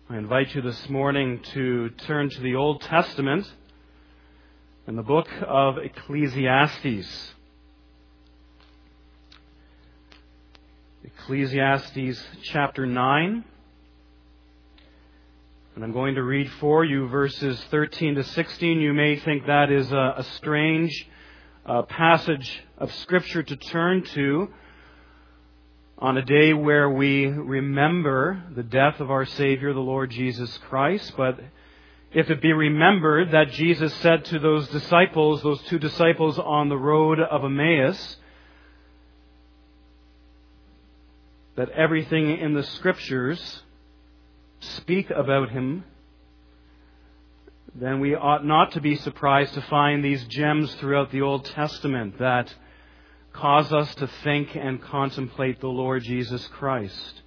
I invite you this morning to turn to the Old Testament in the book of Ecclesiastes. Ecclesiastes chapter 9. And I'm going to read for you verses 13 to 16. You may think that is a strange passage of Scripture to turn to on a day where we remember the death of our Savior, the Lord Jesus Christ. But if it be remembered that Jesus said to those two disciples on the road of Emmaus, that everything in the Scriptures speak about Him, then we ought not to be surprised to find these gems throughout the Old Testament that cause us to think and contemplate the Lord Jesus Christ.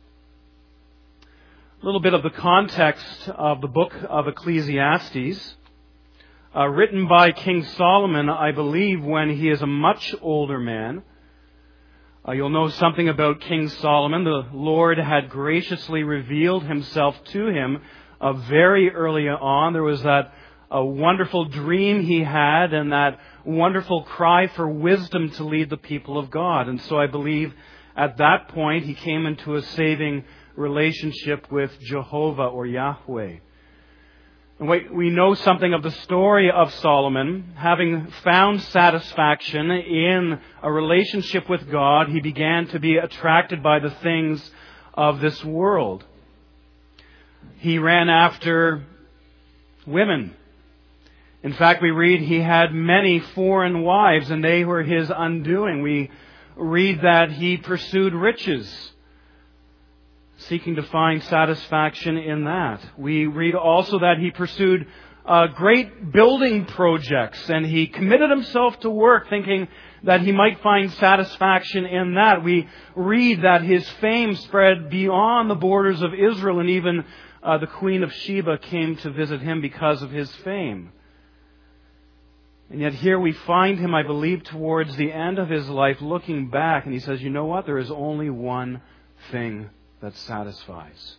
A little bit of the context of the book of Ecclesiastes, written by King Solomon, I believe, when he is a much older man. You'll know something about King Solomon. The Lord had graciously revealed Himself to him very early on. There was that a wonderful dream he had and that wonderful cry for wisdom to lead the people of God. And so I believe at that point he came into a saving relationship with Jehovah or Yahweh. And we know something of the story of Solomon. Having found satisfaction in a relationship with God, he began to be attracted by the things of this world. He ran after women. In fact, we read he had many foreign wives, and they were his undoing. We read that he pursued riches, seeking to find satisfaction in that. We read also that he pursued great building projects, and he committed himself to work, thinking that he might find satisfaction in that. We read that his fame spread beyond the borders of Israel, and even the Queen of Sheba came to visit him because of his fame. And yet here we find him, I believe, towards the end of his life, looking back, and he says, you know what? There is only one thing that satisfies.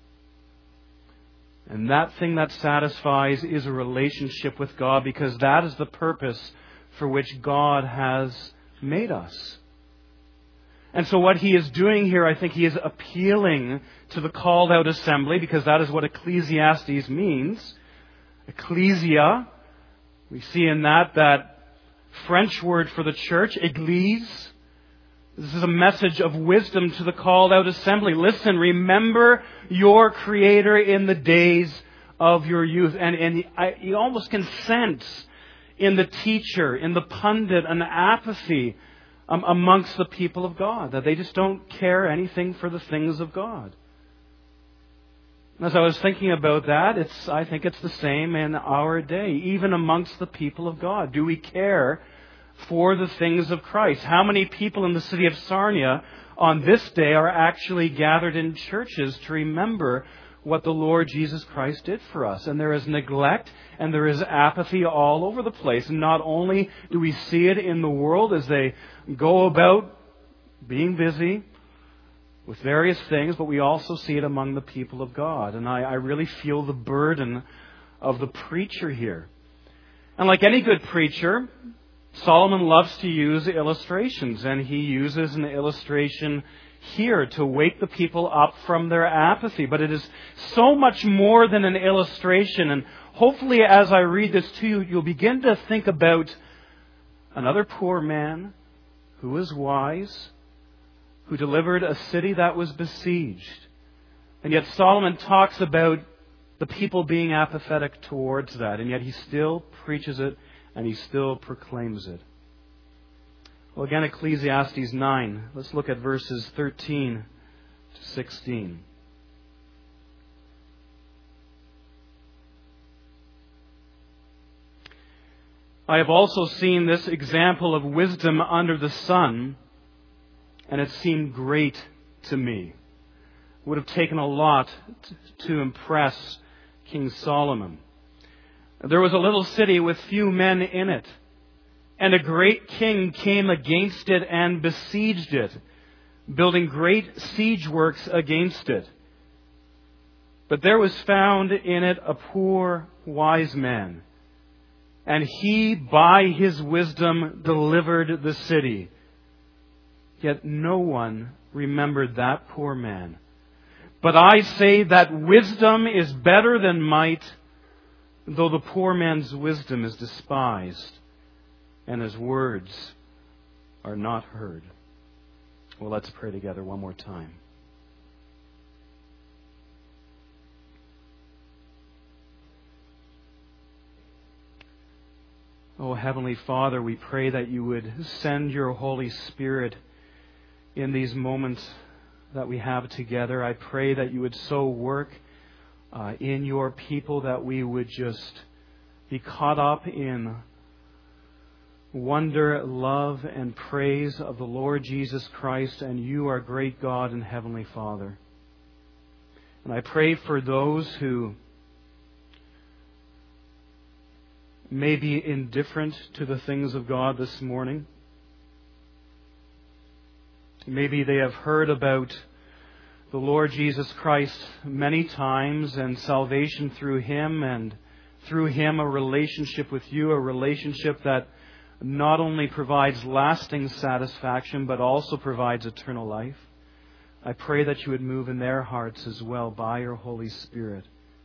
And that thing that satisfies is a relationship with God, because that is the purpose for which God has made us. And so what he is doing here, I think he is appealing to the called out assembly, because that is what Ecclesiastes means. Ecclesia. We see in that French word for the church, église. This is a message of wisdom to the called out assembly. Listen, remember your Creator in the days of your youth. And you almost can sense in the teacher, in the pundit, an apathy amongst the people of God, that they just don't care anything for the things of God. As I was thinking about that, I think it's the same in our day, even amongst the people of God. Do we care for the things of Christ? How many people in the city of Sarnia on this day are actually gathered in churches to remember what the Lord Jesus Christ did for us? And there is neglect and there is apathy all over the place. And not only do we see it in the world as they go about being busy with various things, but we also see it among the people of God. And I really feel the burden of the preacher here. And like any good preacher, Solomon loves to use illustrations, and he uses an illustration here to wake the people up from their apathy. But it is so much more than an illustration. And hopefully as I read this to you, you'll begin to think about another poor man who was wise, who delivered a city that was besieged. And yet Solomon talks about the people being apathetic towards that, and yet he still preaches it and he still proclaims it. Well, again, Ecclesiastes 9. Let's look at verses 13 to 16. I have also seen this example of wisdom under the sun, and it seemed great to me. It would have taken a lot to impress King Solomon. There was a little city with few men in it, and a great king came against it and besieged it, building great siege works against it. But there was found in it a poor wise man, and he by his wisdom delivered the city. Yet no one remembered that poor man. But I say that wisdom is better than might, though the poor man's wisdom is despised, and his words are not heard. Well, let's pray together one more time. Oh, Heavenly Father, we pray that you would send your Holy Spirit in these moments that we have together. I pray that you would so work in your people that we would just be caught up in wonder, love, and praise of the Lord Jesus Christ and you, our great God and Heavenly Father. And I pray for those who may be indifferent to the things of God this morning. Maybe they have heard about the Lord Jesus Christ many times and salvation through Him, and through Him a relationship with you, a relationship that not only provides lasting satisfaction but also provides eternal life. I pray that you would move in their hearts as well by your Holy Spirit.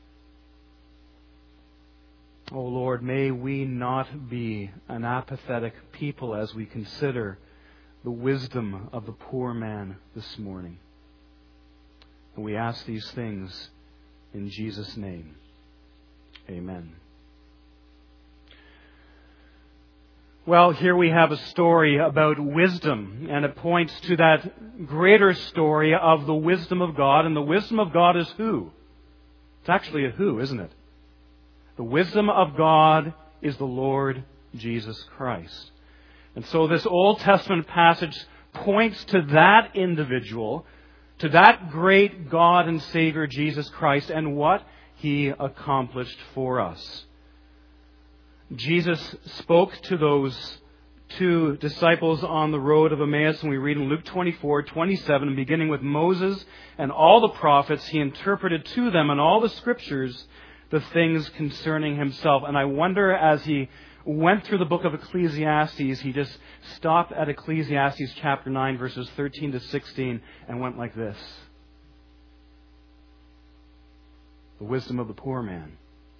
Oh Lord, may we not be an apathetic people as we consider the wisdom of the poor man this morning. And we ask these things in Jesus' name. Amen. Well, here we have a story about wisdom, and it points to that greater story of the wisdom of God. And the wisdom of God is who? It's actually a who, isn't it? The wisdom of God is the Lord Jesus Christ. And so this Old Testament passage points to that individual, to that great God and Savior Jesus Christ, and what He accomplished for us. Jesus spoke to those two disciples on the road of Emmaus, and we read in Luke 24:27, beginning with Moses and all the prophets, He interpreted to them in all the Scriptures the things concerning Himself. And I wonder, as He went through the book of Ecclesiastes, He just stopped at Ecclesiastes chapter 9, verses 13 to 16, and went like this. The wisdom of the poor man.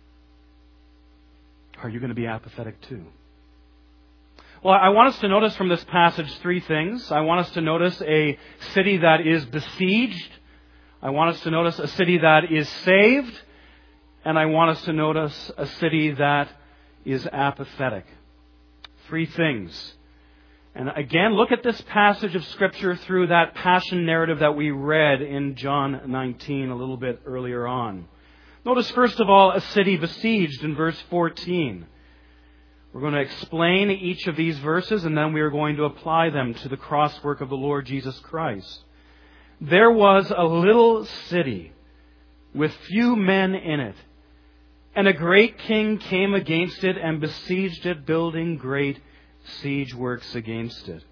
Are you going to be apathetic too? Well, I want us to notice from this passage three things. I want us to notice a city that is besieged. I want us to notice a city that is saved. And I want us to notice a city that is apathetic. Three things. And again, look at this passage of Scripture through that passion narrative that we read in John 19 a little bit earlier on. Notice, first of all, a city besieged in verse 14. We're going to explain each of these verses, and then we are going to apply them to the crosswork of the Lord Jesus Christ. There was a little city with few men in it, and a great king came against it and besieged it, building great siege works against it.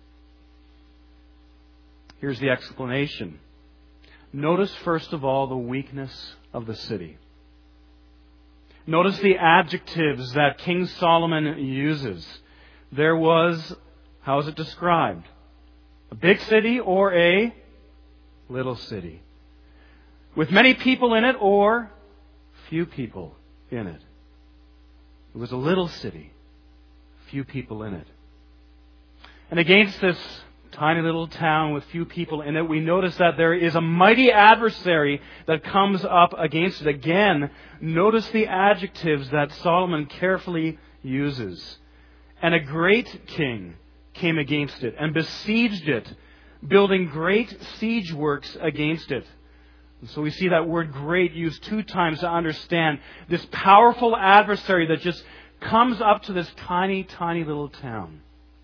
Here's the explanation. Notice, first of all, the weakness of the city. Notice the adjectives that King Solomon uses. There was, how is it described? A big city or a little city? With many people in it or few people in it? It was a little city, few people in it. And against this tiny little town with few people in it, we notice that there is a mighty adversary that comes up against it. Again, notice the adjectives that Solomon carefully uses. And a great king came against it and besieged it, building great siege works against it. And so we see that word great used two times to understand this powerful adversary that just comes up to this tiny, tiny little town.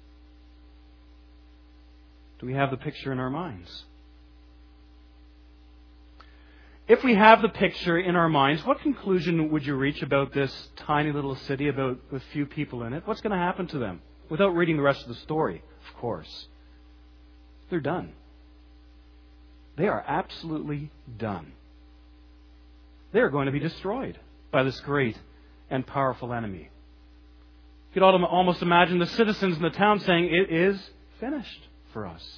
Do we have the picture in our minds? If we have the picture in our minds, what conclusion would you reach about this tiny little city with few people in it? What's going to happen to them? Without reading the rest of the story, of course. They're done. They are absolutely done. they are going to be destroyed by this great and powerful enemy. You could almost imagine the citizens in the town saying, "It is finished for us."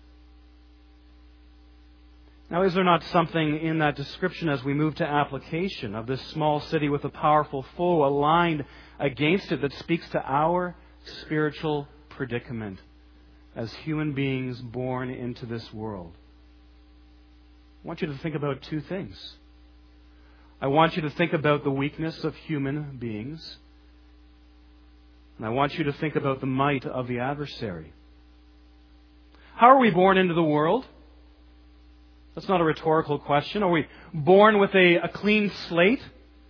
Now, is there not something in that description as we move to application of this small city with a powerful foe aligned against it that speaks to our spiritual predicament as human beings born into this world? I want you to think about two things. I want you to think about the weakness of human beings, and I want you to think about the might of the adversary. How are we born into the world? That's not a rhetorical question. Are we born with a clean slate?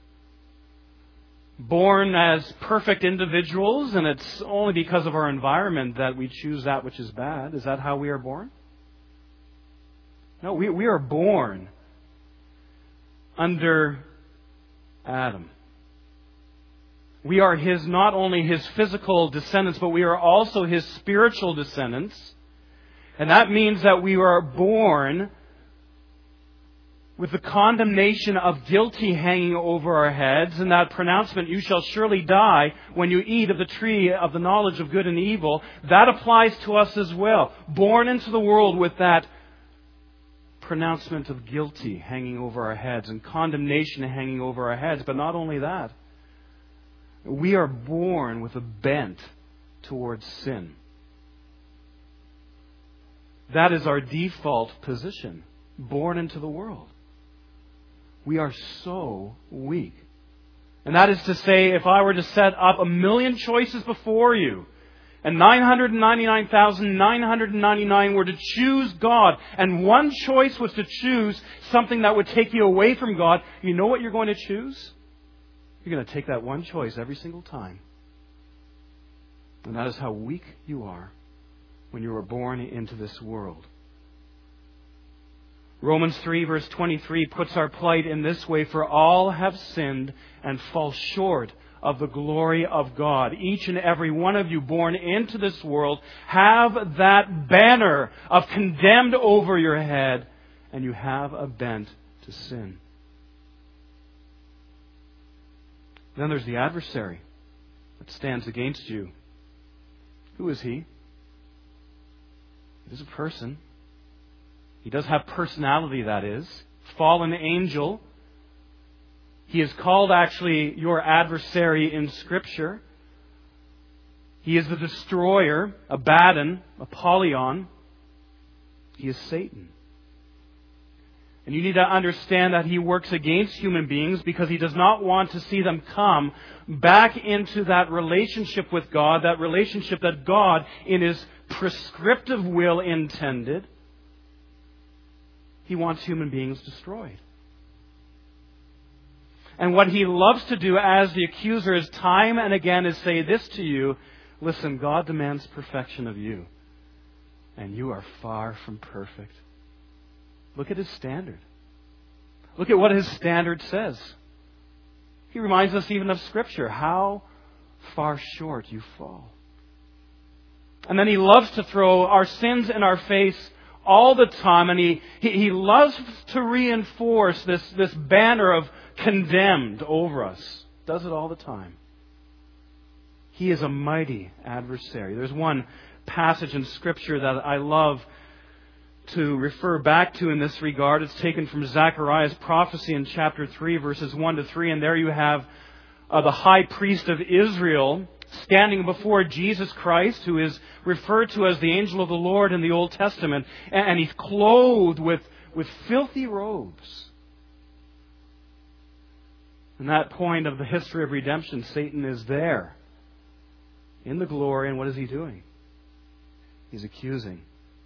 Born as perfect individuals, and it's only because of our environment that we choose that which is bad? Is that how we are born? No, we are born under Adam. We are not only his physical descendants, but we are also his spiritual descendants. And that means that we are born with the condemnation of guilty hanging over our heads, and that pronouncement, "You shall surely die when you eat of the tree of the knowledge of good and evil," that applies to us as well. Born into the world with that pronouncement of guilty hanging over our heads and condemnation hanging over our heads. But not only that, we are born with a bent towards sin. That is our default position, born into the world. We are so weak. And that is to say, if I were to set up 1,000,000 choices before you, and 999,999 were to choose God, and one choice was to choose something that would take you away from God, you know what you're going to choose? You're going to take that one choice every single time. And that is how weak you are when you were born into this world. Romans 3 verse 23 puts our plight in this way: "For all have sinned and fall short of the glory of God." Each and every one of you born into this world have that banner of condemned over your head, and you have a bent to sin. Then there's the adversary that stands against you. Who is he? It is a person. He does have personality, that is. Fallen angel. He is called actually your adversary in Scripture. He is the destroyer, Abaddon, Apollyon. He is Satan. And you need to understand that he works against human beings because he does not want to see them come back into that relationship with God, that relationship that God, in his prescriptive will, intended. He wants human beings destroyed. And what he loves to do as the accuser is time and again is say this to you: listen, God demands perfection of you, and you are far from perfect. Look at his standard. Look at what his standard says. He reminds us even of Scripture, how far short you fall. And then he loves to throw our sins in our face all the time, and he loves to reinforce this banner of condemned over us. Does it all the time. He is a mighty adversary. There's one passage in Scripture that I love to refer back to in this regard. It's taken from Zechariah's prophecy in chapter 3, verses 1 to 3, and there you have the high priest of Israel standing before Jesus Christ, who is referred to as the angel of the Lord in the Old Testament, and he's clothed with filthy robes. In that point of the history of redemption, Satan is there in the glory, and what is he doing? He's accusing.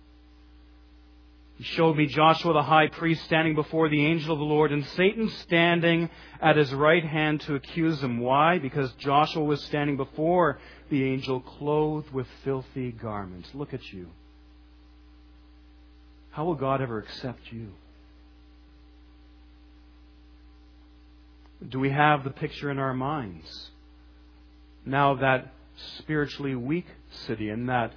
He showed me Joshua the high priest standing before the angel of the Lord, and Satan standing at his right hand to accuse him. Why? Because Joshua was standing before the angel clothed with filthy garments. Look at you. How will God ever accept you? Do we have the picture in our minds now of that spiritually weak city and that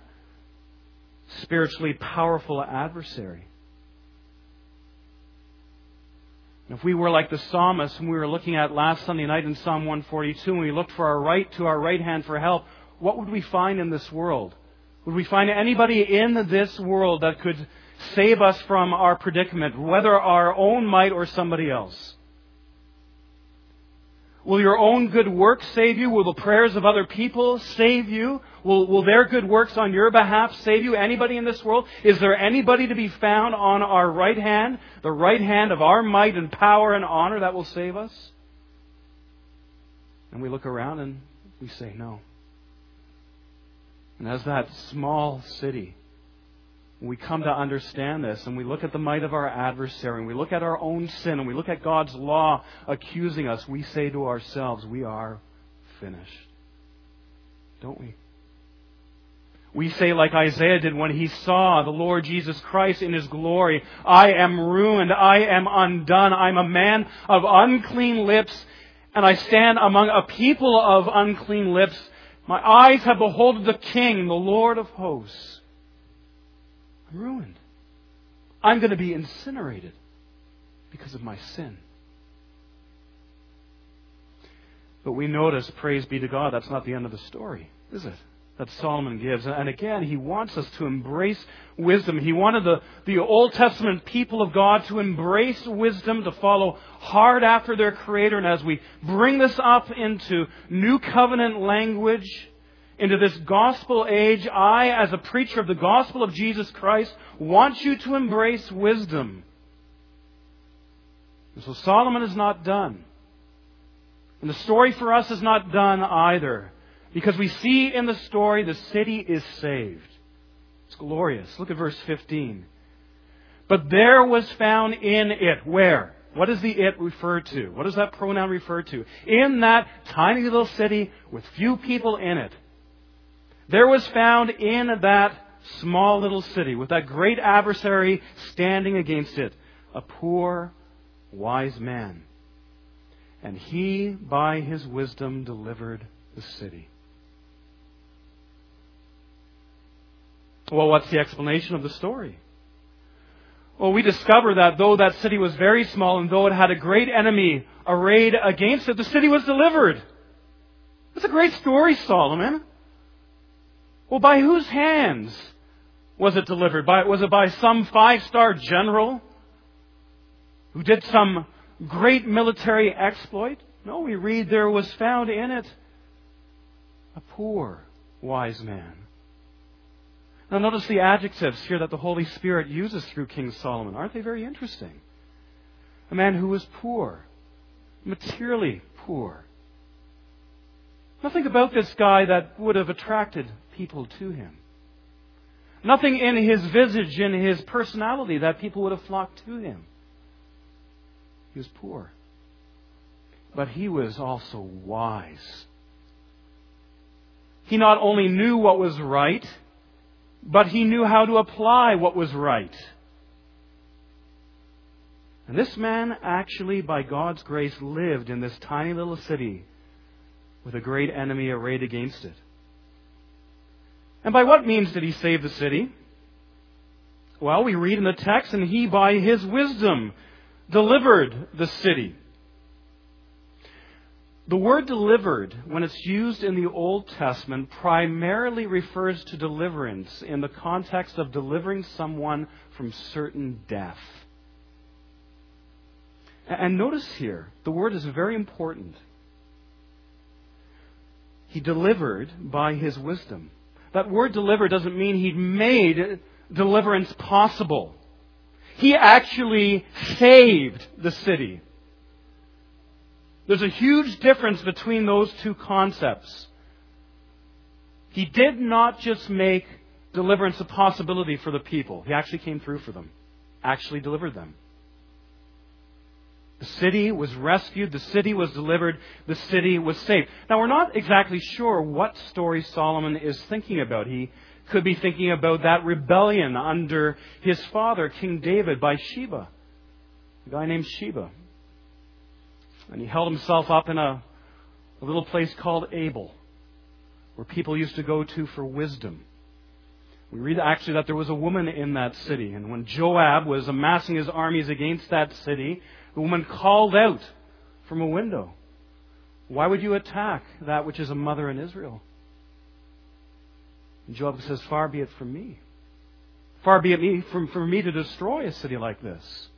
spiritually powerful adversary? If we were like the psalmist whom we were looking at last Sunday night in Psalm 142, and we looked for our right hand for help, what would we find in this world? Would we find anybody in this world that could save us from our predicament, whether our own might or somebody else? Will your own good works save you? Will the prayers of other people save you? Will their good works on your behalf save you? Anybody in this world? Is there anybody to be found on our right hand, the right hand of our might and power and honor that will save us? And we look around and we say no. And as that small city, we come to understand this, and we look at the might of our adversary, and we look at our own sin, and we look at God's law accusing us, we say to ourselves, we are finished. Don't we? We say like Isaiah did when he saw the Lord Jesus Christ in His glory, I am ruined, I am undone, I'm a man of unclean lips, and I stand among a people of unclean lips. My eyes have beholden the King, the Lord of hosts. I'm ruined. I'm going to be incinerated because of my sin. But we notice, praise be to God, that's not the end of the story, is it? That Solomon gives. And again, he wants us to embrace wisdom. He wanted the Old Testament people of God to embrace wisdom, to follow hard after their Creator. And as we bring this up into New Covenant language, into this gospel age, I, as a preacher of the gospel of Jesus Christ, want you to embrace wisdom. And so Solomon is not done. And the story for us is not done either. Because we see in the story the city is saved. It's glorious. Look at verse 15. But there was found in it, where? What does the it refer to? What does that pronoun refer to? In that tiny little city with few people in it. There was found in that small little city, with that great adversary standing against it, a poor, wise man. And he, by his wisdom, delivered the city. Well, what's the explanation of the story? Well, we discover that though that city was very small and though it had a great enemy arrayed against it, the city was delivered. That's a great story, Solomon. Well, by whose hands was it delivered? Was it by some 5-star general who did some great military exploit? No, we read there was found in it a poor, wise man. Now notice the adjectives here that the Holy Spirit uses through King Solomon. Aren't they very interesting? A man who was poor, materially poor. Nothing about this guy that would have attracted people to him. Nothing in his visage, in his personality, that people would have flocked to him. He was poor. But he was also wise. He not only knew what was right, but he knew how to apply what was right. And this man actually, by God's grace, lived in this tiny little city with a great enemy arrayed against it. And by what means did he save the city? Well, we read in the text, and he, by his wisdom, delivered the city. The word delivered, when it's used in the Old Testament, primarily refers to deliverance in the context of delivering someone from certain death. And notice here, the word is very important. He delivered by his wisdom. That word deliver doesn't mean he made deliverance possible. He actually saved the city. There's a huge difference between those two concepts. He did not just make deliverance a possibility for the people. He actually came through for them. Actually delivered them. The city was rescued. The city was delivered. The city was saved. Now, we're not exactly sure what story Solomon is thinking about. He could be thinking about that rebellion under his father, King David, by Sheba. A guy named Sheba. And he held himself up in a little place called Abel, where people used to go to for wisdom. We read actually that there was a woman in that city. And when Joab was amassing his armies against that city, the woman called out from a window, "Why would you attack that which is a mother in Israel?" And Joab says, "Far be it from me. Far be it from me to destroy a city like this.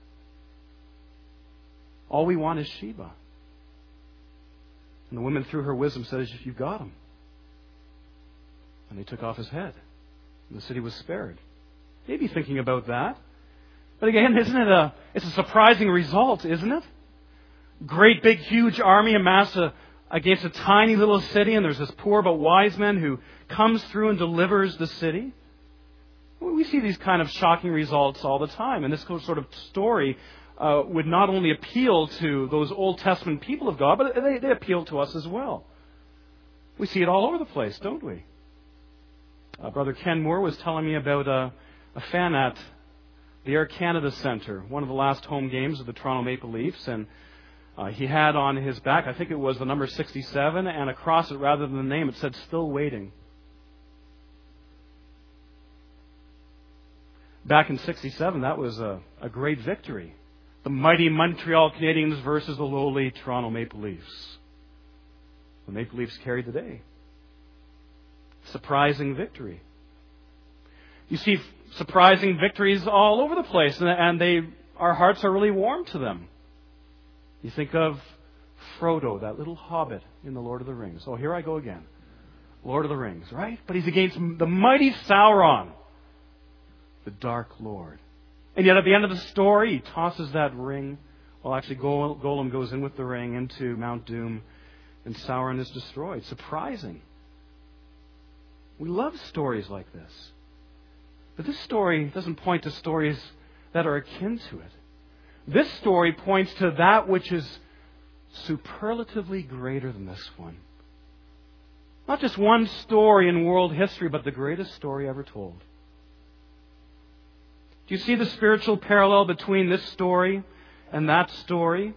All we want is Sheba." And the woman, through her wisdom, says, "You got him." And they took off his head. And the city was spared. Maybe thinking about that. But again, it's a surprising result, isn't it? Great big huge army amassed against a tiny little city, and there's this poor but wise man who comes through and delivers the city. We see these kind of shocking results all the time. And this sort of story would not only appeal to those Old Testament people of God, but they appeal to us as well. We see it all over the place, don't we? Brother Ken Moore was telling me about a fan at the Air Canada Centre, one of the last home games of the Toronto Maple Leafs, and he had on his back, I think it was the number 67, and across it, rather than the name, it said, "Still Waiting." Back in 67, that was a great victory. The mighty Montreal Canadiens versus the lowly Toronto Maple Leafs. The Maple Leafs carried the day. Surprising victory. You see surprising victories all over the place, and our hearts are really warm to them. You think of Frodo, that little hobbit in The Lord of the Rings. Oh, here I go again. Lord of the Rings, right? But he's against the mighty Sauron, the Dark Lord. And yet at the end of the story, he tosses that ring. Well, actually, Gollum goes in with the ring into Mount Doom, and Sauron is destroyed. Surprising. We love stories like this. But this story doesn't point to stories that are akin to it. This story points to that which is superlatively greater than this one. Not just one story in world history, but the greatest story ever told. Do you see the spiritual parallel between this story and that story?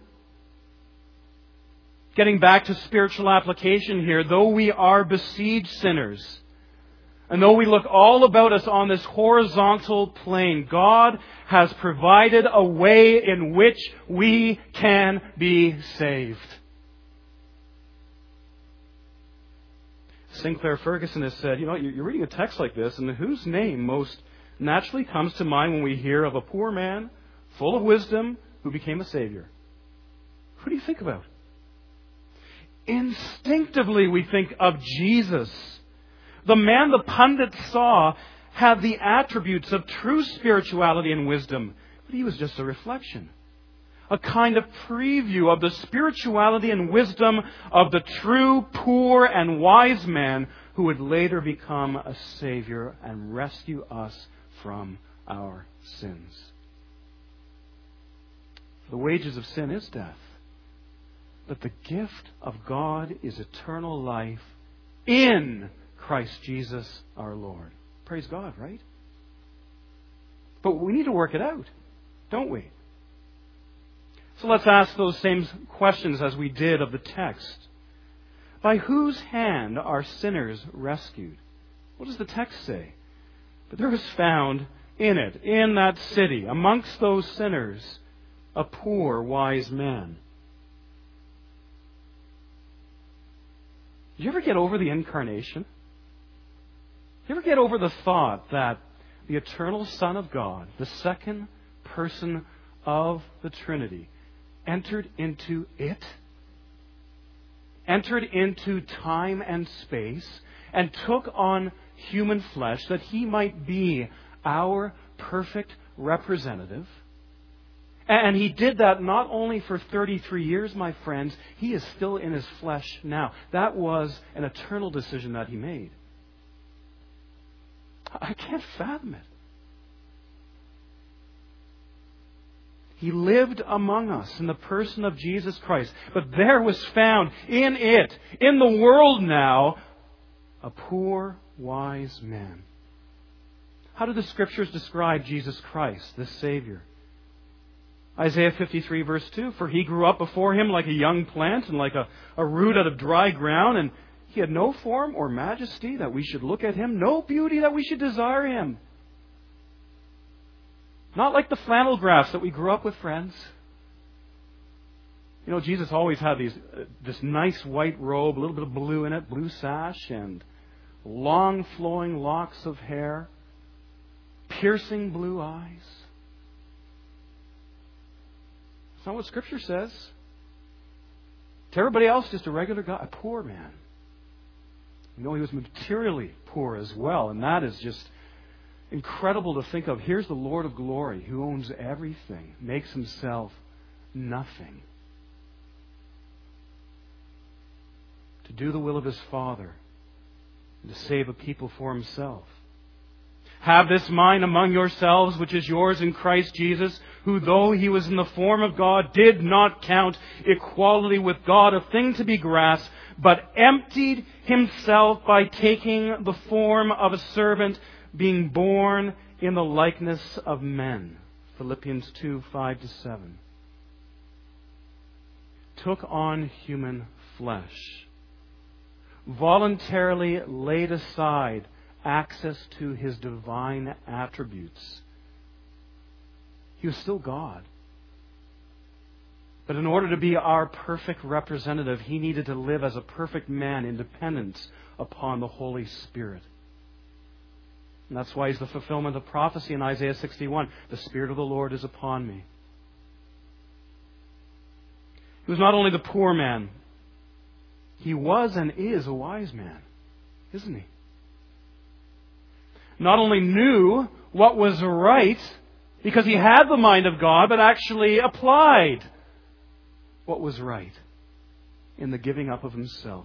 Getting back to spiritual application here, though we are besieged sinners, and though we look all about us on this horizontal plane, God has provided a way in which we can be saved. Sinclair Ferguson has said, you're reading a text like this, and whose name most naturally comes to mind when we hear of a poor man full of wisdom who became a Savior? Who do you think about? Instinctively we think of Jesus. The man the pundits saw had the attributes of true spirituality and wisdom, but he was just a reflection. A kind of preview of the spirituality and wisdom of the true, poor, and wise man who would later become a Savior and rescue us from our sins. The wages of sin is death, but the gift of God is eternal life in Christ Jesus our Lord. Praise God, right? But we need to work it out, don't we? So let's ask those same questions as we did of the text. By whose hand are sinners rescued? What does the text say? But there was found in that city, amongst those sinners, a poor, wise man. Did you ever get over the incarnation? You ever get over the thought that the eternal Son of God, the second person of the Trinity, entered into time and space, and took on human flesh that he might be our perfect representative? And he did that not only for 33 years, my friends, he is still in his flesh now. That was an eternal decision that he made. I can't fathom it. He lived among us in the person of Jesus Christ. But there was found in the world now, a poor, wise man. How do the Scriptures describe Jesus Christ, this Savior? Isaiah 53 verse 2, "For he grew up before him like a young plant and like a root out of dry ground, and He had no form or majesty that we should look at Him, no beauty that we should desire Him. Not like the flannel graphs that we grew up with, friends. You know, Jesus always had this nice white robe, a little bit of blue in it, blue sash, and long flowing locks of hair, piercing blue eyes. That's not what Scripture says. To everybody else, just a regular guy, a poor man. You know, he was materially poor as well, and that is just incredible to think of. Here's the Lord of glory who owns everything, makes Himself nothing, to do the will of His Father and to save a people for Himself. Have this mind among yourselves, which is yours in Christ Jesus, who though He was in the form of God, did not count equality with God a thing to be grasped, but emptied Himself by taking the form of a servant, being born in the likeness of men. Philippians 2, 5-7. Took on human flesh. Voluntarily laid aside access to His divine attributes. He was still God. But in order to be our perfect representative, He needed to live as a perfect man in dependence upon the Holy Spirit. And that's why He's the fulfillment of prophecy in Isaiah 61. The Spirit of the Lord is upon me. He was not only the poor man, He was and is a wise man, isn't He? Not only knew what was right because He had the mind of God, but actually applied what was right in the giving up of Himself.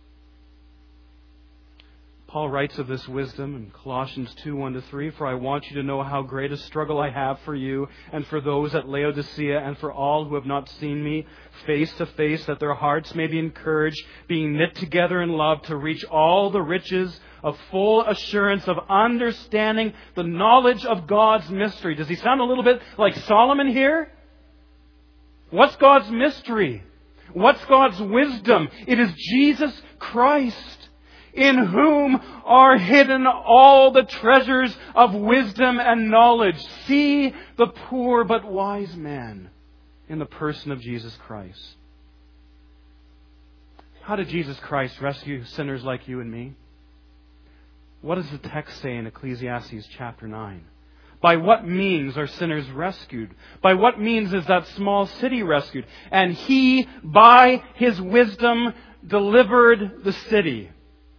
Paul writes of this wisdom in Colossians 2, 1-3, "For I want you to know how great a struggle I have for you and for those at Laodicea and for all who have not seen me face to face, that their hearts may be encouraged, being knit together in love, to reach all the riches of full assurance of understanding the knowledge of God's mystery." Does he sound a little bit like Solomon here? What's God's mystery? What's God's wisdom? It is Jesus Christ, in whom are hidden all the treasures of wisdom and knowledge. See the poor but wise man in the person of Jesus Christ. How did Jesus Christ rescue sinners like you and me? What does the text say in Ecclesiastes chapter 9? By what means are sinners rescued? By what means is that small city rescued? And He, by His wisdom, delivered the city.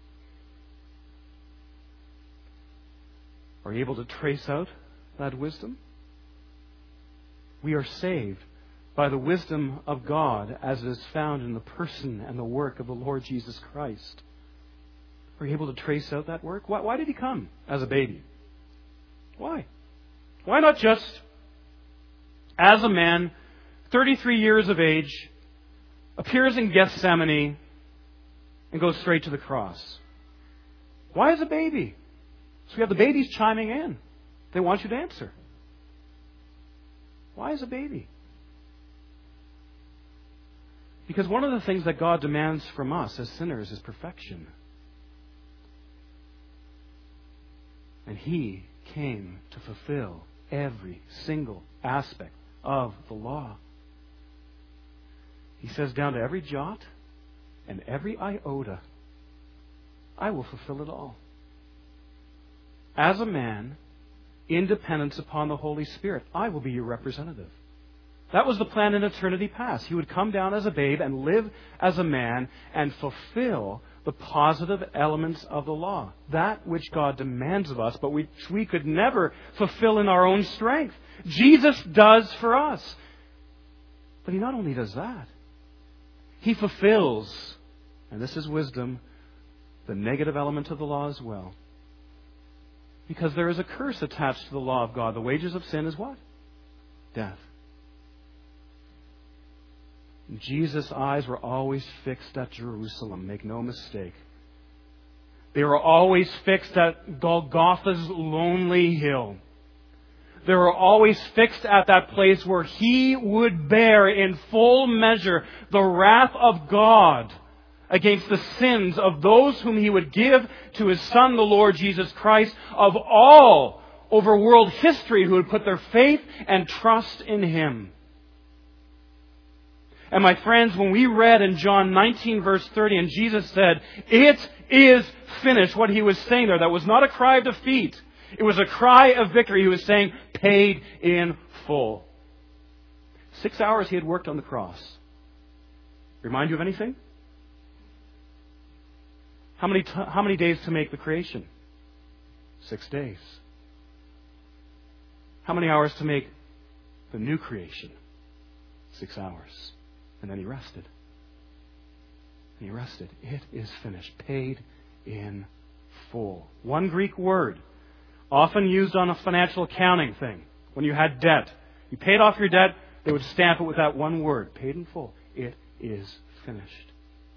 Are you able to trace out that wisdom? We are saved by the wisdom of God as it is found in the person and the work of the Lord Jesus Christ. Are you able to trace out that work? Why did He come as a baby? Why? Why not just as a man, 33 years of age, appears in Gethsemane and goes straight to the cross? Why as a baby? So we have the babies chiming in. They want you to answer. Why as a baby? Because one of the things that God demands from us as sinners is perfection. And He came to fulfill every single aspect of the law. He says, down to every jot and every iota, I will fulfill it all. As a man, in dependence upon the Holy Spirit, I will be your representative. That was the plan in eternity past. He would come down as a babe and live as a man and fulfill the positive elements of the law. That which God demands of us, but which we could never fulfill in our own strength. Jesus does for us. But He not only does that, He fulfills, and this is wisdom, the negative element of the law as well. Because there is a curse attached to the law of God. The wages of sin is what? Death. Jesus' eyes were always fixed at Jerusalem. Make no mistake. They were always fixed at Golgotha's lonely hill. They were always fixed at that place where He would bear in full measure the wrath of God against the sins of those whom He would give to His Son, the Lord Jesus Christ, of all over world history who would put their faith and trust in Him. And my friends, when we read in John 19 verse 30, and Jesus said, "It is finished," what He was saying there, that was not a cry of defeat. It was a cry of victory. He was saying, paid in full. 6 hours He had worked on the cross. Remind you of anything? How many days to make the creation? 6 days. How many hours to make the new creation? 6 hours. And then He rested. And He rested. It is finished. Paid in full. One Greek word, often used on a financial accounting thing. When you had debt, you paid off your debt, they would stamp it with that one word, paid in full. It is finished.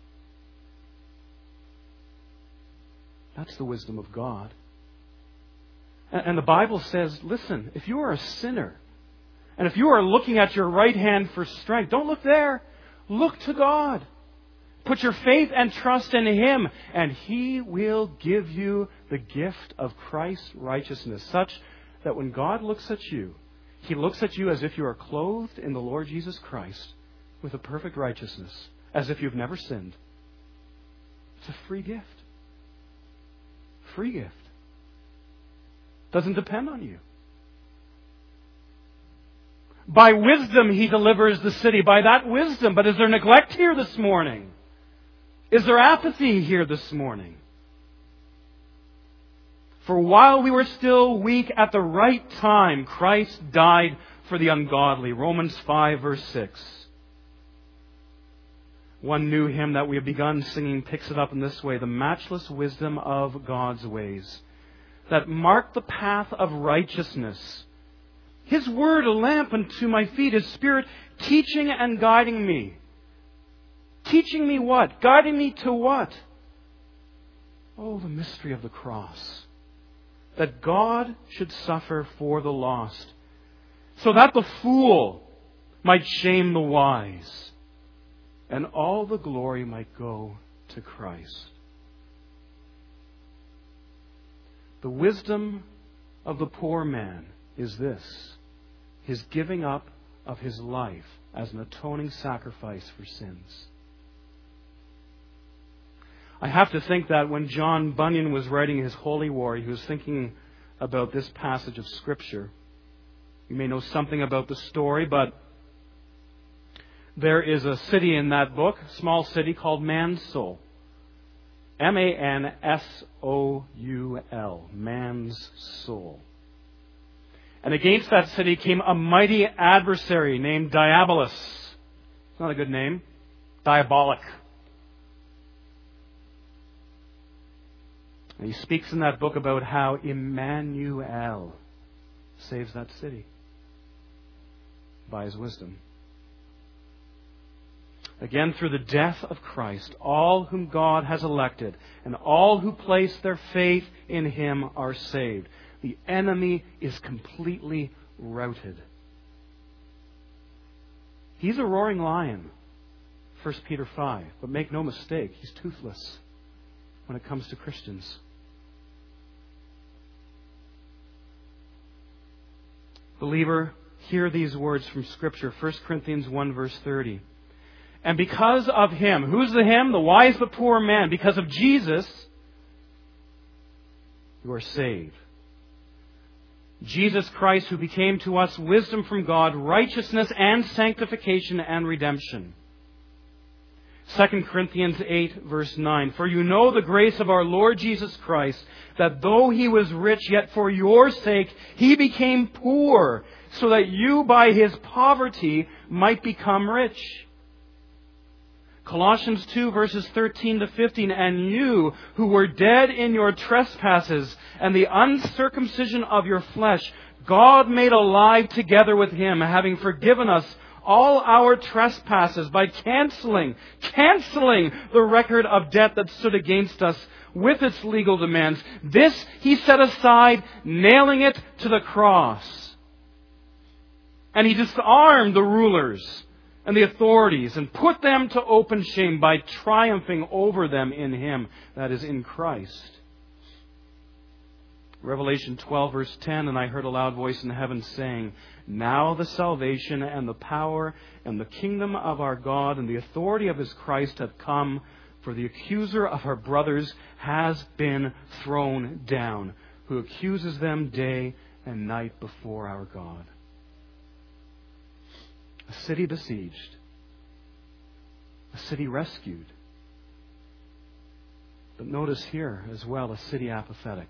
That's the wisdom of God. And the Bible says, listen, if you are a sinner, and if you are looking at your right hand for strength, don't look there. Look to God. Put your faith and trust in Him, and He will give you the gift of Christ's righteousness, such that when God looks at you, He looks at you as if you are clothed in the Lord Jesus Christ with a perfect righteousness, as if you've never sinned. It's a free gift. Free gift. Doesn't depend on you. By wisdom He delivers the city. By that wisdom. But is there neglect here this morning? Is there apathy here this morning? For while we were still weak, at the right time, Christ died for the ungodly. Romans 5 verse 6. One new hymn that we have begun singing picks it up in this way: the matchless wisdom of God's ways that mark the path of righteousness. His word a lamp unto my feet, His Spirit teaching and guiding me. Teaching me what? Guiding me to what? Oh, the mystery of the cross. That God should suffer for the lost, so that the fool might shame the wise, and all the glory might go to Christ. The wisdom of the poor man is this: his giving up of his life as an atoning sacrifice for sins. I have to think that when John Bunyan was writing his Holy War, he was thinking about this passage of Scripture. You may know something about the story, but there is a city in that book, a small city called Mansoul. Mansoul. Man's soul. And against that city came a mighty adversary named Diabolus. It's not a good name. Diabolic. And he speaks in that book about how Emmanuel saves that city by His wisdom. Again, through the death of Christ, all whom God has elected and all who place their faith in Him are saved. The enemy is completely routed. He's a roaring lion, 1 Peter 5. But make no mistake, he's toothless when it comes to Christians. Believer, hear these words from Scripture, 1 Corinthians 1 verse 30. And because of Him, who's the Him? The wise but poor man. Because of Jesus, you are saved. Jesus Christ, who became to us wisdom from God, righteousness and sanctification and redemption. 2 Corinthians 8 verse 9. For you know the grace of our Lord Jesus Christ, that though He was rich, yet for your sake He became poor, so that you by His poverty might become rich. Colossians 2 verses 13 to 15. And you who were dead in your trespasses and the uncircumcision of your flesh, God made alive together with Him, having forgiven us all our trespasses by canceling the record of debt that stood against us with its legal demands. This He set aside, nailing it to the cross. And He disarmed the rulers, and the authorities and put them to open shame by triumphing over them in Him, that is, in Christ. Revelation 12, verse 10, and I heard a loud voice in heaven saying, Now the salvation and the power and the kingdom of our God and the authority of His Christ have come, for the accuser of our brothers has been thrown down, who accuses them day and night before our God. A city besieged. A city rescued. But notice here as well, a city apathetic.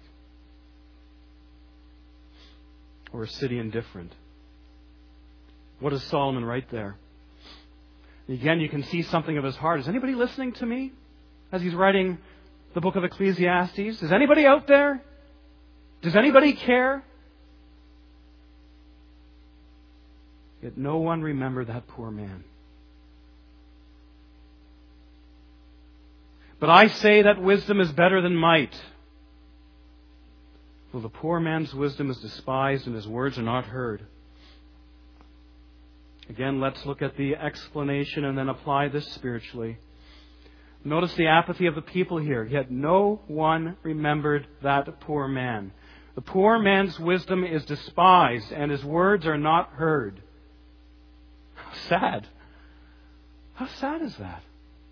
Or a city indifferent. What does Solomon write there? Again, you can see something of his heart. Is anybody listening to me as he's writing the book of Ecclesiastes? Is anybody out there? Does anybody care? Yet no one remembered that poor man. But I say that wisdom is better than might. For the poor man's wisdom is despised and his words are not heard. Again, let's look at the explanation and then apply this spiritually. Notice the apathy of the people here. Yet no one remembered that poor man. The poor man's wisdom is despised and his words are not heard. How sad. How sad is that?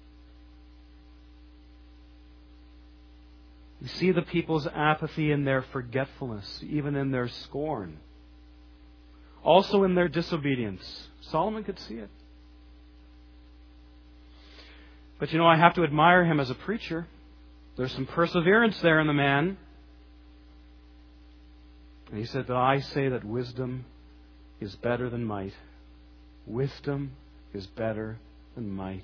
We see the people's apathy in their forgetfulness, even in their scorn. Also in their disobedience. Solomon could see it. But I have to admire him as a preacher. There's some perseverance there in the man. And he said, But I say that wisdom is better than might. Wisdom is better than might.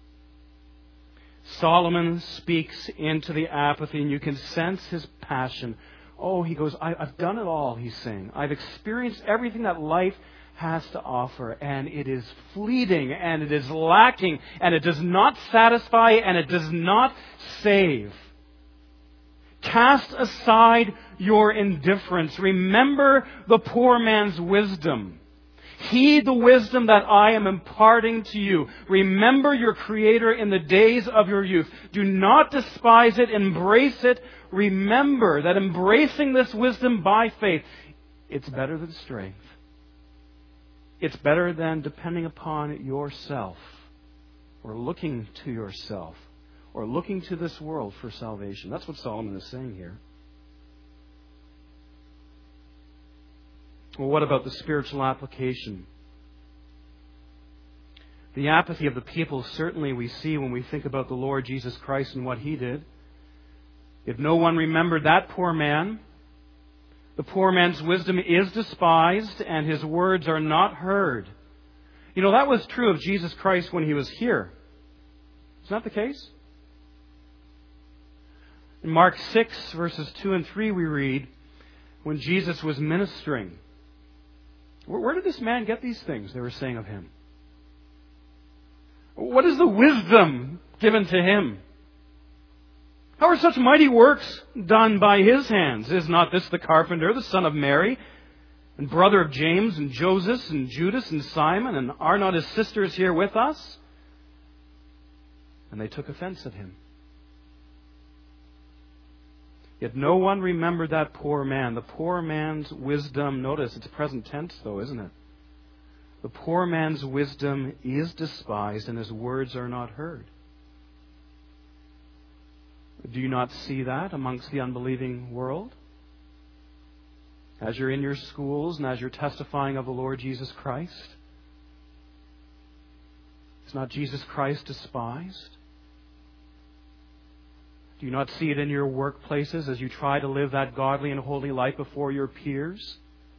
Solomon speaks into the apathy, and you can sense his passion. Oh, he goes, I've done it all, he's saying. I've experienced everything that life has to offer, and it is fleeting, and it is lacking, and it does not satisfy, and it does not save. Cast aside your indifference. Remember the poor man's wisdom. Heed the wisdom that I am imparting to you. Remember your Creator in the days of your youth. Do not despise it. Embrace it. Remember that embracing this wisdom by faith, it's better than strength. It's better than depending upon yourself or looking to yourself or looking to this world for salvation. That's what Solomon is saying here. Well, what about the spiritual application? The apathy of the people certainly we see when we think about the Lord Jesus Christ and what He did. If no one remembered that poor man, the poor man's wisdom is despised and his words are not heard. That was true of Jesus Christ when He was here. Is that the case? In Mark 6, verses 2 and 3, we read, when Jesus was ministering, where did this man get these things they were saying of Him? What is the wisdom given to Him? How are such mighty works done by His hands? Is not this the carpenter, the son of Mary, and brother of James and Joseph and Judas and Simon, and are not his sisters here with us? And they took offense at Him. Yet no one remembered that poor man. The poor man's wisdom, notice it's present tense though, isn't it? The poor man's wisdom is despised and his words are not heard. Do you not see that amongst the unbelieving world? As you're in your schools and as you're testifying of the Lord Jesus Christ? Is not Jesus Christ despised? Do you not see it in your workplaces as you try to live that godly and holy life before your peers?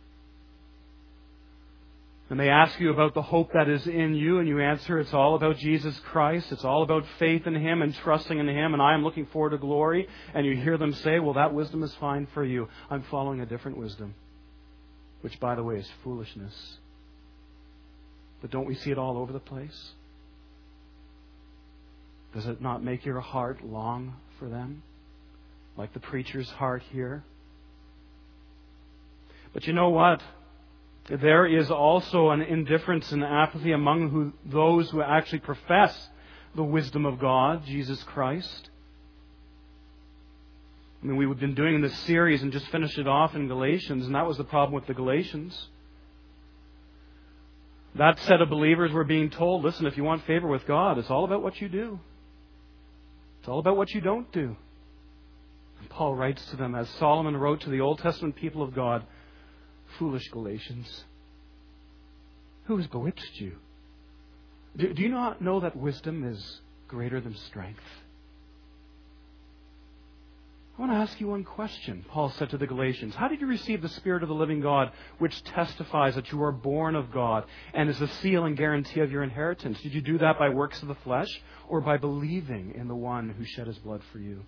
And they ask you about the hope that is in you, and you answer, it's all about Jesus Christ. It's all about faith in Him and trusting in Him, and I am looking forward to glory. And you hear them say, well, that wisdom is fine for you. I'm following a different wisdom, which, by the way, is foolishness. But don't we see it all over the place? Does it not make your heart long for them? Like the preacher's heart here? But you know what? There is also an indifference and apathy among those who actually profess the wisdom of God, Jesus Christ. I mean, we've been doing this series and just finished it off in Galatians, and that was the problem with the Galatians. That set of believers were being told, listen, if you want favor with God, it's all about what you do. It's all about what you don't do. And Paul writes to them, as Solomon wrote to the Old Testament people of God, foolish Galatians, who has bewitched you? Do you not know that wisdom is greater than strength? I want to ask you one question. Paul said to the Galatians, how did you receive the Spirit of the living God, which testifies that you are born of God and is the seal and guarantee of your inheritance? Did you do that by works of the flesh or by believing in the one who shed his blood for you?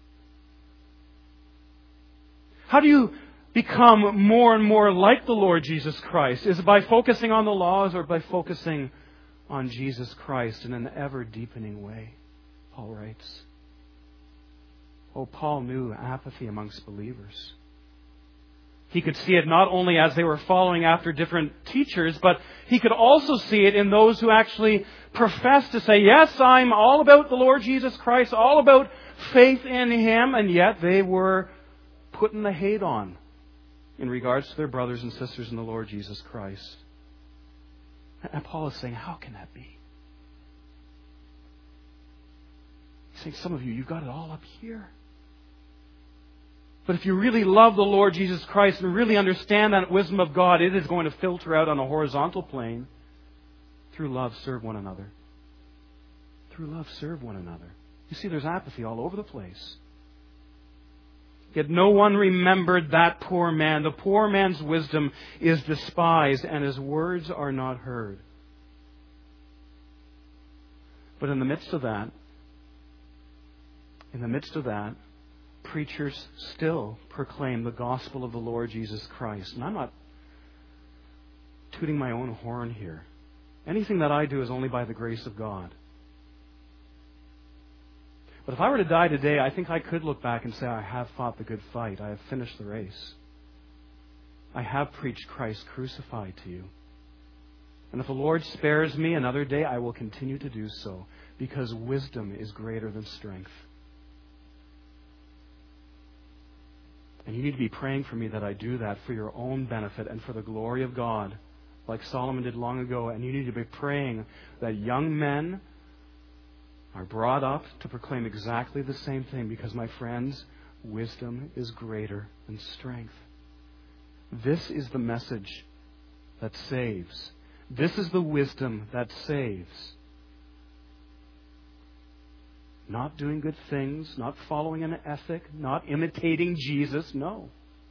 How do you become more and more like the Lord Jesus Christ? Is it by focusing on the laws or by focusing on Jesus Christ in an ever-deepening way? Paul writes. Oh, Paul knew apathy amongst believers. He could see it not only as they were following after different teachers, but he could also see it in those who actually professed to say, yes, I'm all about the Lord Jesus Christ, all about faith in Him, and yet they were putting the hate on in regards to their brothers and sisters in the Lord Jesus Christ. And Paul is saying, how can that be? He's saying, some of you, you've got it all up here. But if you really love the Lord Jesus Christ and really understand that wisdom of God, it is going to filter out on a horizontal plane. Through love, serve one another. Through love, serve one another. You see, there's apathy all over the place. Yet no one remembered that poor man. The poor man's wisdom is despised, and his words are not heard. But in the midst of that, preachers still proclaim the gospel of the Lord Jesus Christ. And I'm not tooting my own horn here. Anything that I do is only by the grace of God. But if I were to die today, I think I could look back and say, I have fought the good fight. I have finished the race. I have preached Christ crucified to you. And if the Lord spares me another day, I will continue to do so, because wisdom is greater than strength. And you need to be praying for me that I do that for your own benefit and for the glory of God, like Solomon did long ago. And you need to be praying that young men are brought up to proclaim exactly the same thing, because, my friends, wisdom is greater than strength. This is the message that saves. This is the wisdom that saves. Not doing good things, not following an ethic, not imitating Jesus. No.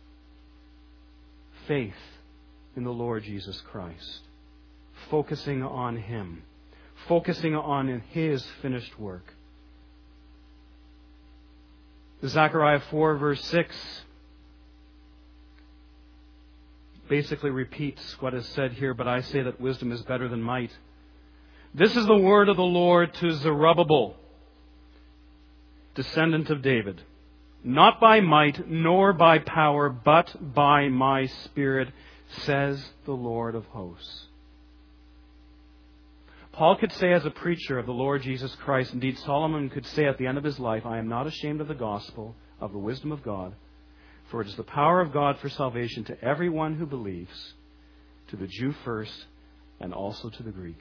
Faith in the Lord Jesus Christ. Focusing on Him. Focusing on His finished work. Zechariah 4 verse 6 basically repeats what is said here, but I say that wisdom is better than might. This is the word of the Lord to Zerubbabel, descendant of David. Not by might, nor by power, but by my Spirit, says the Lord of hosts. Paul could say as a preacher of the Lord Jesus Christ, indeed Solomon could say at the end of his life, I am not ashamed of the gospel, of the wisdom of God, for it is the power of God for salvation to everyone who believes, to the Jew first, and also to the Greek.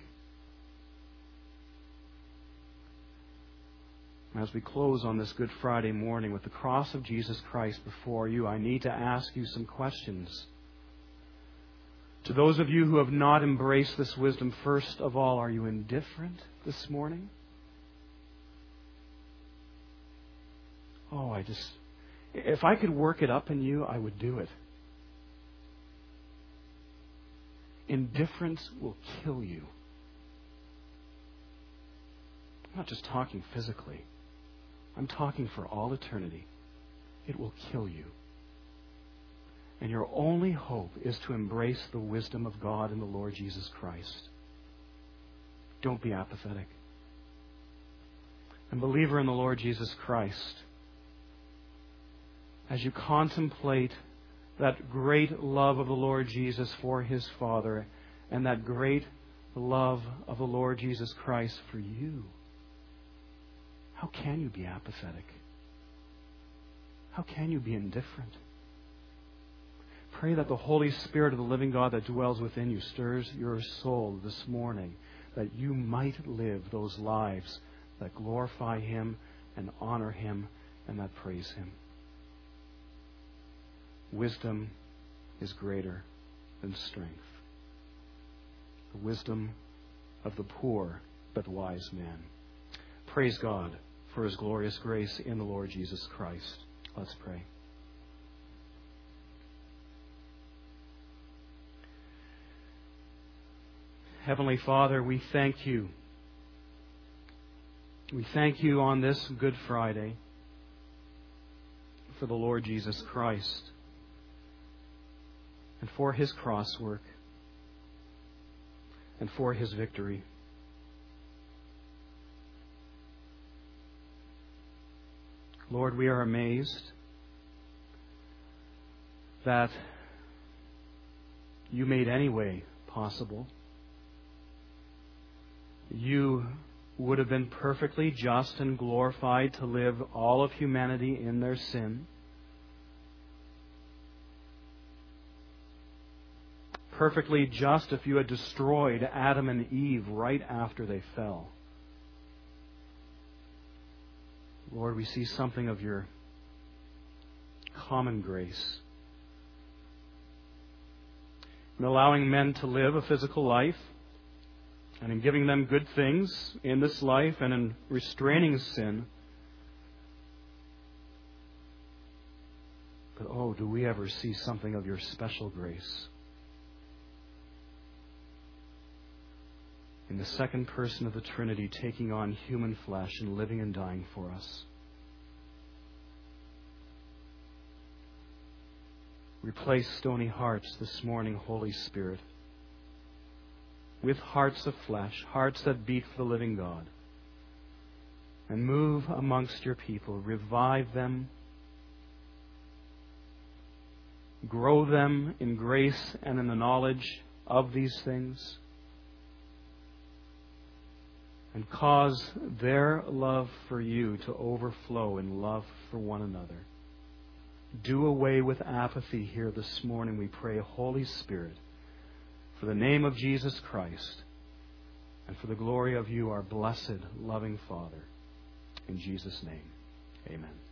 As we close on this Good Friday morning with the cross of Jesus Christ before you, I need to ask you some questions. To those of you who have not embraced this wisdom, first of all, are you indifferent this morning? If I could work it up in you, I would do it. Indifference will kill you. I'm not just talking physically. I'm talking for all eternity. It will kill you. And your only hope is to embrace the wisdom of God in the Lord Jesus Christ. Don't be apathetic. And believer in the Lord Jesus Christ, as you contemplate that great love of the Lord Jesus for His Father, and that great love of the Lord Jesus Christ for you. How can you be apathetic? How can you be indifferent? Pray that the Holy Spirit of the living God that dwells within you stirs your soul this morning, that you might live those lives that glorify Him and honor Him and that praise Him. Wisdom is greater than strength. The wisdom of the poor but wise man. Praise God for His glorious grace in the Lord Jesus Christ. Let's pray. Heavenly Father, we thank You. We thank You on this Good Friday for the Lord Jesus Christ and for His cross work and for His victory. Lord, we are amazed that You made any way possible. You would have been perfectly just and glorified to live all of humanity in their sin. Perfectly just if You had destroyed Adam and Eve right after they fell. Lord, we see something of Your common grace in allowing men to live a physical life and in giving them good things in this life and in restraining sin. But oh, do we ever see something of Your special grace in the second person of the Trinity taking on human flesh and living and dying for us. Replace stony hearts this morning, Holy Spirit, with hearts of flesh, hearts that beat for the living God. And move amongst Your people. Revive them. Grow them in grace and in the knowledge of these things. And cause their love for You to overflow in love for one another. Do away with apathy here this morning, we pray, Holy Spirit, for the name of Jesus Christ and for the glory of You, our blessed, loving Father. In Jesus' name, amen.